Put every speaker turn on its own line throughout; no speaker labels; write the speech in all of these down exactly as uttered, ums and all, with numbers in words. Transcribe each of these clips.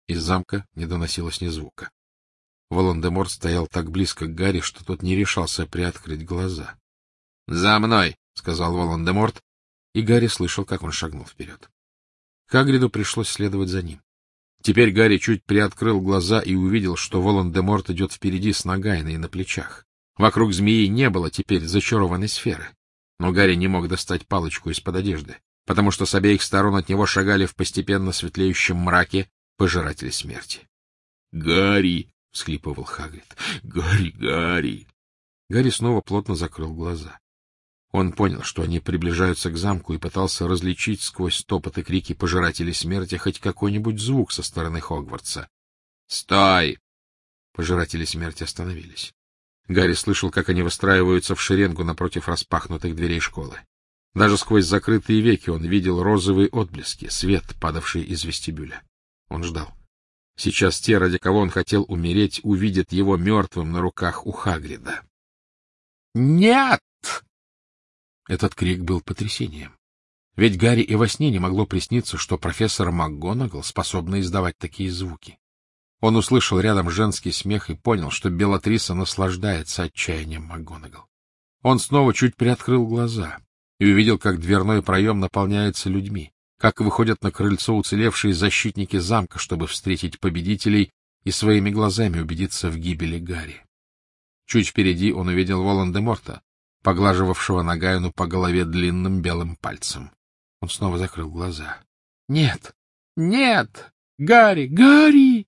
Из замка не доносилось ни звука. Волан-де-Морт стоял так близко к Гарри, что тот не решался приоткрыть глаза. — За мной! — сказал Волан-де-Морт, и Гарри слышал, как он шагнул вперед. Хагриду пришлось следовать за ним. Теперь Гарри чуть приоткрыл глаза и увидел, что Волан-де-Морт идет впереди с Нагайной на плечах. Вокруг змеи не было теперь зачарованной сферы. Но Гарри не мог достать палочку из-под одежды, потому что с обеих сторон от него шагали в постепенно светлеющем мраке пожиратели смерти. — Гарри! — всхлипывал Хагрид. — Гарри, Гарри! Гарри снова плотно закрыл глаза. Он понял, что они приближаются к замку, и пытался различить сквозь топот и крики пожирателей смерти хоть какой-нибудь звук со стороны Хогвартса. «Стой!» Пожиратели смерти остановились. Гарри слышал, как они выстраиваются в шеренгу напротив распахнутых дверей школы. Даже сквозь закрытые веки он видел розовые отблески, свет, падавший из вестибюля. Он ждал. Сейчас те, ради кого он хотел умереть, увидят его мертвым на руках у Хагрида. «Нет!» Этот крик был потрясением. Ведь Гарри и во сне не могло присниться, что профессор МакГонагал способна издавать такие звуки. Он услышал рядом женский смех и понял, что Беллатриса наслаждается отчаянием МакГонагал. Он снова чуть приоткрыл глаза и увидел, как дверной проем наполняется людьми, как выходят на крыльцо уцелевшие защитники замка, чтобы встретить победителей и своими глазами убедиться в гибели Гарри. Чуть впереди он увидел Волан-де-Морта, поглаживавшего Нагайну по голове длинным белым пальцем. Он снова закрыл глаза. — Нет! Нет! Гарри! Гарри!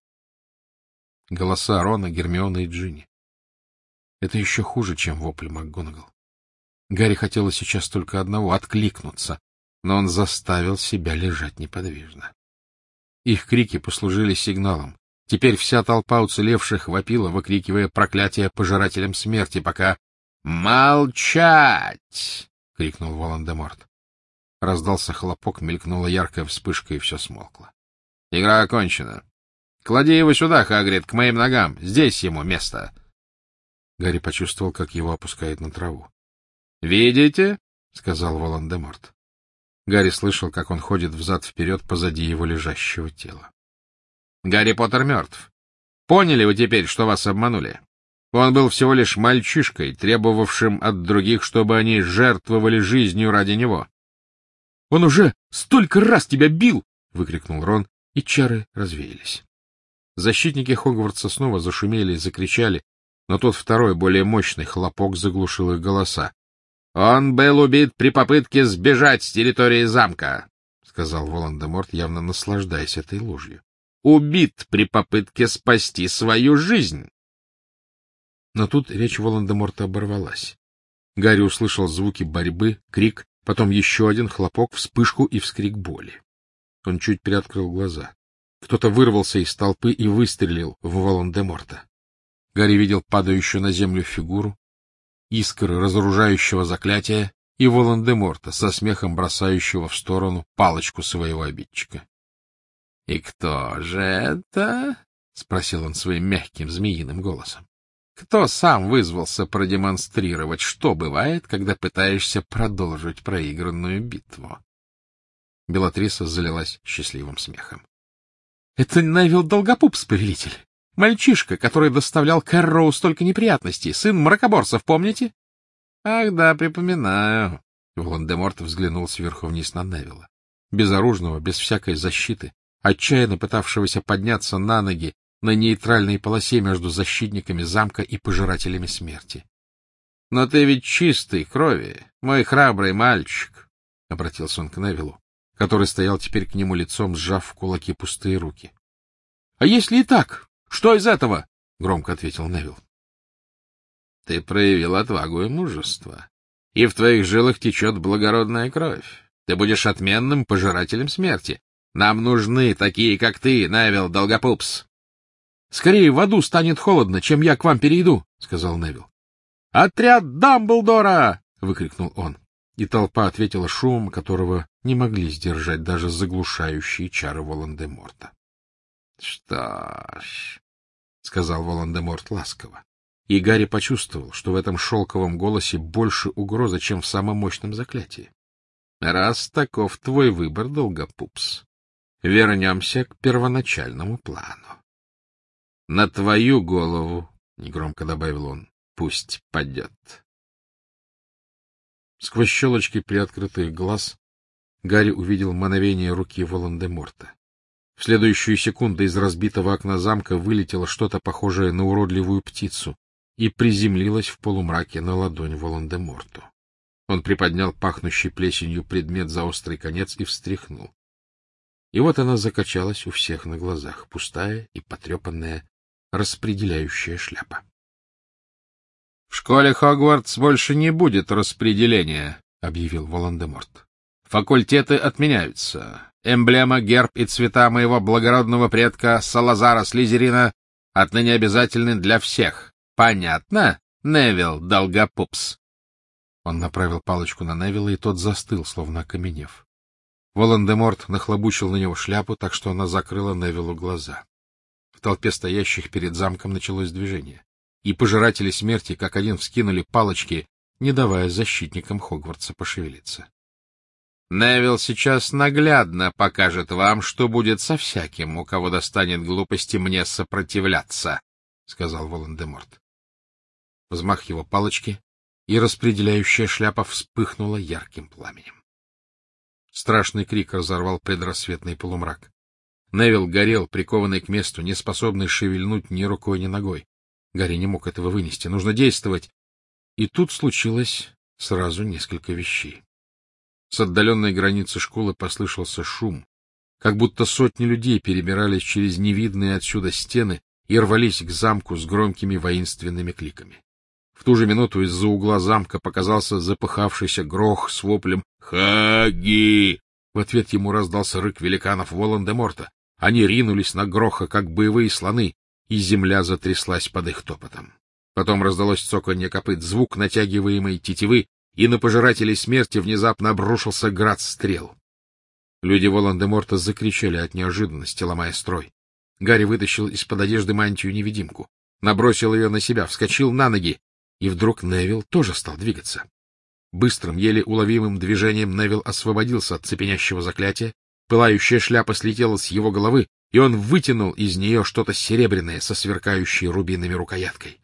Голоса Рона, Гермионы и Джинни. Это еще хуже, чем вопли МакГонагал. Гарри хотелось сейчас только одного — откликнуться, но он заставил себя лежать неподвижно. Их крики послужили сигналом. Теперь вся толпа уцелевших вопила, выкрикивая проклятие пожирателям смерти, пока... «Молчать!» — крикнул Волан-де-Морт. Раздался хлопок, мелькнула яркая вспышка, и все смолкло. — Игра окончена. Клади его сюда, Хагрид, к моим ногам. Здесь ему место. Гарри почувствовал, как его опускают на траву. — Видите? — сказал Волан-де-Морт. Гарри слышал, как он ходит взад-вперед позади его лежащего тела. — Гарри Поттер мертв. Поняли вы теперь, что вас обманули? Он был всего лишь мальчишкой, требовавшим от других, чтобы они жертвовали жизнью ради него. — Он уже столько раз тебя бил! — выкрикнул Рон, и чары развеялись. Защитники Хогвартса снова зашумели и закричали, но тот второй, более мощный хлопок заглушил их голоса. — Он был убит при попытке сбежать с территории замка, — сказал Волан-де-Морт, явно наслаждаясь этой ложью. — Убит при попытке спасти свою жизнь. Но тут речь Волан-де-Морта оборвалась. Гарри услышал звуки борьбы, крик, потом еще один хлопок, вспышку и вскрик боли. Он чуть приоткрыл глаза. Кто-то вырвался из толпы и выстрелил в Волан-де-Морта. Гарри видел падающую на землю фигуру, искры разоружающего заклятия и Волан-де-Морта со смехом бросающего в сторону палочку своего обидчика. — И кто же это? — спросил он своим мягким змеиным голосом. Кто сам вызвался продемонстрировать, что бывает, когда пытаешься продолжить проигранную битву? Беллатриса залилась счастливым смехом. — Это Невилл Долгопупс, повелитель. Мальчишка, который доставлял Кэрроу столько неприятностей. Сын мракоборцев, помните? — Ах да, припоминаю. Волан-де-Морт взглянул сверху вниз на Невилла. Безоружного, без всякой защиты, отчаянно пытавшегося подняться на ноги на нейтральной полосе между защитниками замка и пожирателями смерти. — Но ты ведь чистой крови, мой храбрый мальчик, — обратился он к Невиллу, который стоял теперь к нему лицом, сжав в кулаки пустые руки. — А если и так, что из этого? — громко ответил Невилл. — Ты проявил отвагу и мужество, и в твоих жилах течет благородная кровь. Ты будешь отменным пожирателем смерти. Нам нужны такие, как ты, Невилл Долгопупс. — Скорее в аду станет холодно, чем я к вам перейду, — сказал Невилл. — Отряд Дамблдора! — выкрикнул он, и толпа ответила шумом, которого не могли сдержать даже заглушающие чары Волан-де-Морта. — Что ж, — сказал Волан-де-Морт ласково, и Гарри почувствовал, что в этом шелковом голосе больше угрозы, чем в самом мощном заклятии. — Раз таков твой выбор, Долгопупс, Вернемся к первоначальному плану. На твою голову, — негромко добавил он, — пусть падет. Сквозь щелочки приоткрытых глаз Гарри увидел мановение руки Волан-де-Морта. В следующую секунду из разбитого окна замка вылетело что-то похожее на уродливую птицу и приземлилось в полумраке на ладонь Волан-де-Морту. Он приподнял пахнущий плесенью предмет за острый конец и встряхнул. И вот она закачалась у всех на глазах, пустая и потрепанная распределяющая шляпа. — В школе Хогвартс больше не будет распределения, — объявил Волан-де-Морт. — Факультеты отменяются. Эмблема, герб и цвета моего благородного предка Салазара Слизерина отныне обязательны для всех. Понятно, Невилл Долгопупс? Он направил палочку на Невилла, и тот застыл, словно окаменев. Волан-де-Морт нахлобучил на него шляпу, так что она закрыла Невиллу глаза. В толпе стоящих перед замком началось движение, и пожиратели смерти как один вскинули палочки, не давая защитникам Хогвартса пошевелиться. — Невилл сейчас наглядно покажет вам, что будет со всяким, у кого достанет глупости мне сопротивляться, — сказал Волан-де-Морт. Взмах его палочки, и распределяющая шляпа вспыхнула ярким пламенем. Страшный крик разорвал предрассветный полумрак. Невилл горел, прикованный к месту, не способный шевельнуть ни рукой, ни ногой. Гарри не мог этого вынести. Нужно действовать. И тут случилось сразу несколько вещей. С отдаленной границы школы послышался шум, как будто сотни людей перебирались через невидные отсюда стены и рвались к замку с громкими воинственными кликами. В ту же минуту из-за угла замка показался запыхавшийся Грох с воплем «Хаги!». В ответ ему раздался рык великанов Волан-де-Морта. Они ринулись на Гроха, как боевые слоны, и земля затряслась под их топотом. Потом раздалось цоканье копыт, звук натягиваемой тетивы, и на пожирателей смерти внезапно обрушился град стрел. Люди Волан-де-Морта закричали от неожиданности, ломая строй. Гарри вытащил из-под одежды мантию-невидимку, набросил ее на себя, вскочил на ноги, и вдруг Невилл тоже стал двигаться. Быстрым, еле уловимым движением Невилл освободился от цепенящего заклятия, пылающая шляпа слетела с его головы, и он вытянул из нее что-то серебряное со сверкающей рубинами рукояткой.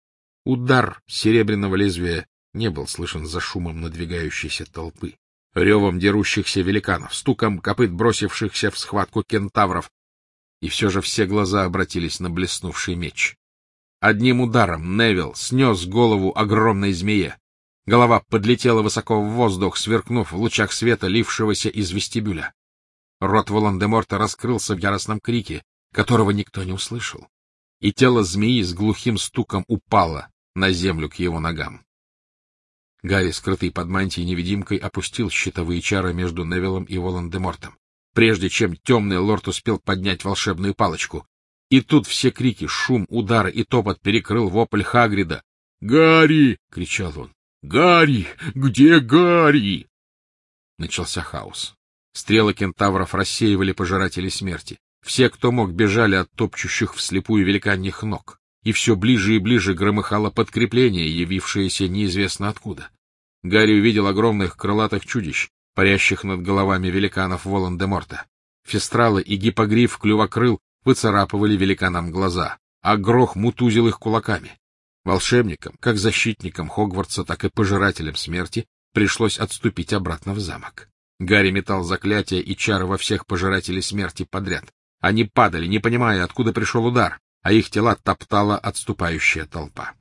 Удар серебряного лезвия не был слышен за шумом надвигающейся толпы, ревом дерущихся великанов, стуком копыт бросившихся в схватку кентавров, и все же все глаза обратились на блеснувший меч. Одним ударом Невилл снес голову огромной змее. Голова подлетела высоко в воздух, сверкнув в лучах света, лившегося из вестибюля. Рот Волан-де-Морта раскрылся в яростном крике, которого никто не услышал, и тело змеи с глухим стуком упало на землю к его ногам. Гарри, скрытый под мантией-невидимкой, опустил щитовые чары между Невиллом и Волан-де-Мортом, прежде чем темный лорд успел поднять волшебную палочку. И тут все крики, шум, удары и топот перекрыл вопль Хагрида. «Гарри!» — кричал он. «Гарри! Где Гарри?» Начался хаос. Стрелы кентавров рассеивали пожирателей смерти. Все, кто мог, бежали от топчущих вслепую великаньих ног. И все ближе и ближе громыхало подкрепление, явившееся неизвестно откуда. Гарри увидел огромных крылатых чудищ, парящих над головами великанов Волан-де-Морта. Фестралы и гиппогриф клювокрыл выцарапывали великанам глаза, а Грох мутузил их кулаками. Волшебникам, как защитникам Хогвартса, так и пожирателям смерти, пришлось отступить обратно в замок. Гарри метал заклятия и чары во всех пожирателей смерти подряд. Они падали, не понимая, откуда пришел удар, а их тела топтала отступающая толпа.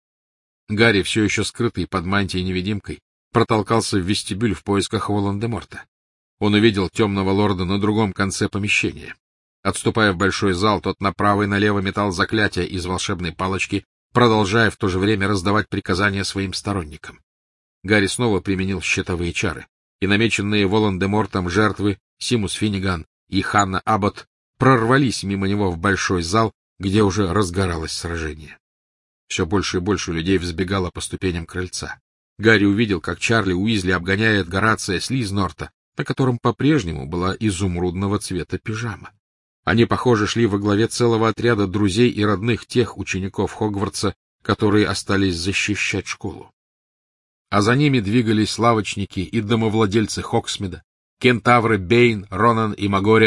Гарри, все еще скрытый под мантией-невидимкой, протолкался в вестибюль в поисках Волан-де-Морта. Он увидел темного лорда на другом конце помещения. Отступая в большой зал, тот направо и налево метал заклятия из волшебной палочки, продолжая в то же время раздавать приказания своим сторонникам. Гарри снова применил щитовые чары, и намеченные Волан-де-Мортом жертвы Симус Финниган и Ханна Аббот прорвались мимо него в большой зал, где уже разгоралось сражение. Все больше и больше людей взбегало по ступеням крыльца. Гарри увидел, как Чарли Уизли обгоняет Горация Слизнорта, на котором по-прежнему была изумрудного цвета пижама. Они, похоже, шли во главе целого отряда друзей и родных тех учеников Хогвартса, которые остались защищать школу. А за ними двигались лавочники и домовладельцы Хоксмида, кентавры Бэйн, Ронан и Магориан,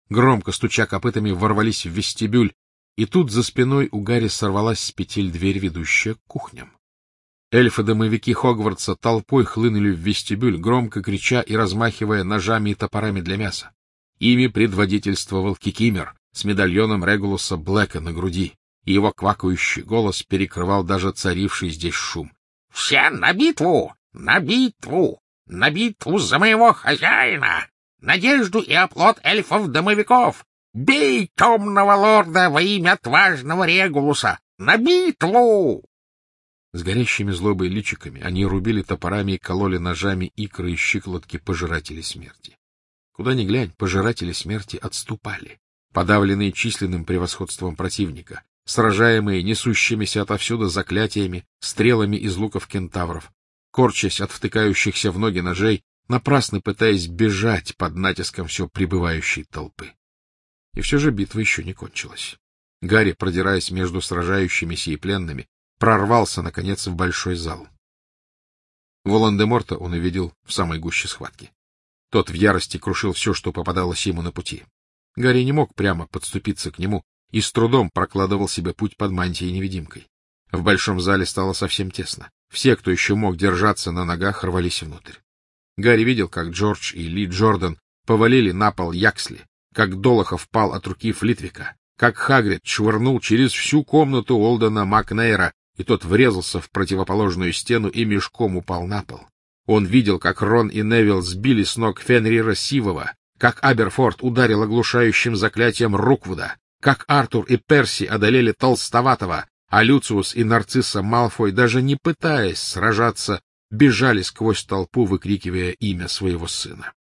громко стуча копытами, ворвались в вестибюль, и тут за спиной у Гарри сорвалась с петель дверь, ведущая к кухням. Эльфы-домовики Хогвартса толпой хлынули в вестибюль, громко крича и размахивая ножами и топорами для мяса. Ими предводительствовал Кикимер с медальоном Регулуса Блэка на груди, и его квакающий голос перекрывал даже царивший здесь шум. — Все на битву! На битву! На битву за моего хозяина! Надежду и оплот эльфов-домовиков! Бей темного лорда во имя отважного Регулуса! На битву! С горящими злобой личиками они рубили топорами и кололи ножами икры и щиколотки пожирателей смерти. Куда ни глянь, пожиратели смерти отступали, подавленные численным превосходством противника, сражаемые несущимися отовсюду заклятиями, стрелами из луков кентавров, корчась от втыкающихся в ноги ножей, напрасно пытаясь бежать под натиском все прибывающей толпы. И все же битва еще не кончилась. Гарри, продираясь между сражающимися и пленными, прорвался, наконец, в большой зал. Волан-де-Морта он увидел в самой гуще схватки. Тот в ярости крушил все, что попадалось ему на пути. Гарри не мог прямо подступиться к нему и с трудом прокладывал себе путь под мантией-невидимкой. В большом зале стало совсем тесно. Все, кто еще мог держаться на ногах, рвались внутрь. Гарри видел, как Джордж и Ли Джордан повалили на пол Яксли, как Долохов пал от руки Флитвика, как Хагрид швырнул через всю комнату Олдена Макнейра, и тот врезался в противоположную стену и мешком упал на пол. Он видел, как Рон и Невилл сбили с ног Фенрира Сивого, как Аберфорд ударил оглушающим заклятием Руквуда, как Артур и Перси одолели Толстоватого, а Люциус и Нарцисса Малфой, даже не пытаясь сражаться, бежали сквозь толпу, выкрикивая имя своего сына.